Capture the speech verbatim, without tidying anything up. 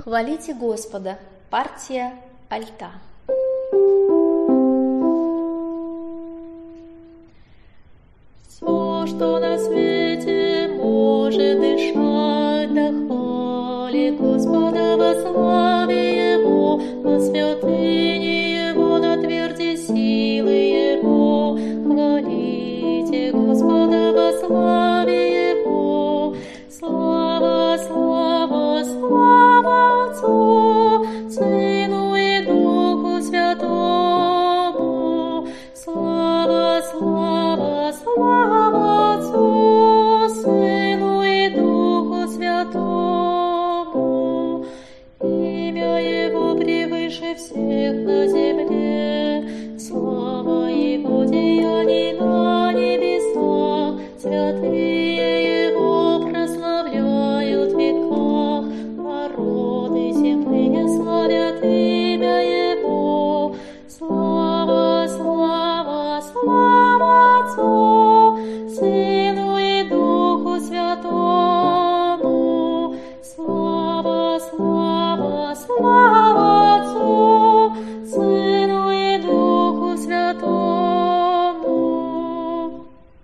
Хвалите Господа, партия альта. Все, что на свете может дышать, да хвали Господа во славе Его, во святыне Его, на тверди силы Его. Хвалите Господа во славе